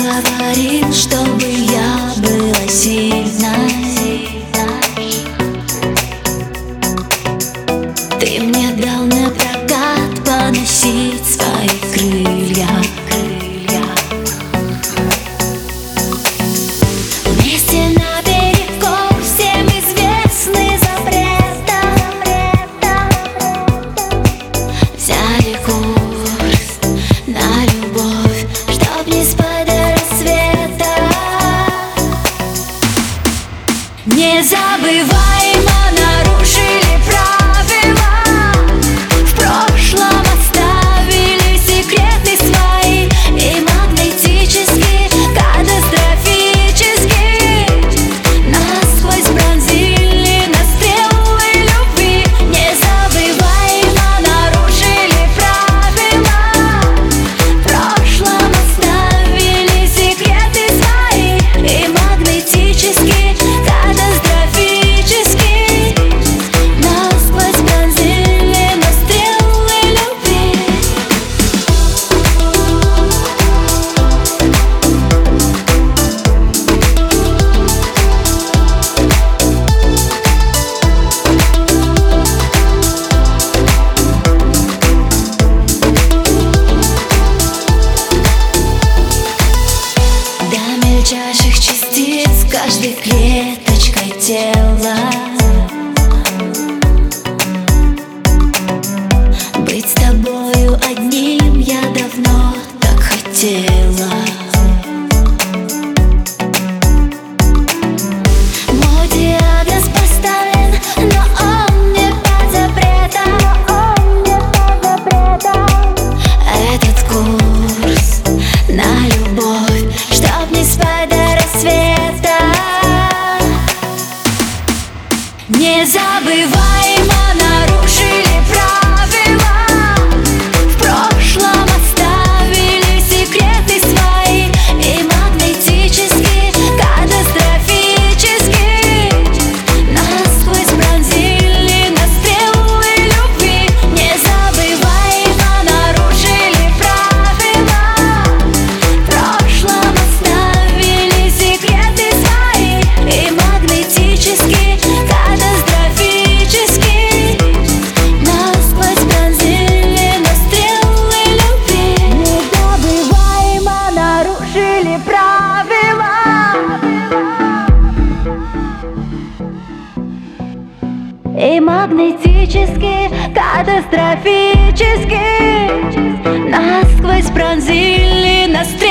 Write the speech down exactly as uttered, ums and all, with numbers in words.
говорил, чтобы я была сильной. Ты мне дал на прокат поносить свои крылья. Вместе наперекор всем известный запретом взяли курс на любовь, чтоб не спать до рассвета. Незабываемо нарушили правила, в прошлом оставили секреты свои и магнетически, катастрофически насквозь пронзили нас стрелы любви. Незабываемо нарушили правила, в прошлом оставили секреты свои и магнетически, катастрофически насквозь пронзили нас стрелы любви. До мельчайших частиц каждой клеточкой тела быть с тобою одним я давно так хотела. Мой диагноз поставлен, но он не под запретом. Этот курс на любовь, чтоб не спать до рассвета. Незабываемо нарушили правила, в прошлом оставили секреты свои и магнетически, катастрофически насквозь пронзили нас стрелы любви. Незабываемо нарушили правила, в прошлом оставили секреты свои и магнетически, катастрофически насквозь пронзили нас стрелы любви. Незабываемо нарушили правила и магнетически, катастрофически насквозь пронзили нас стрелы.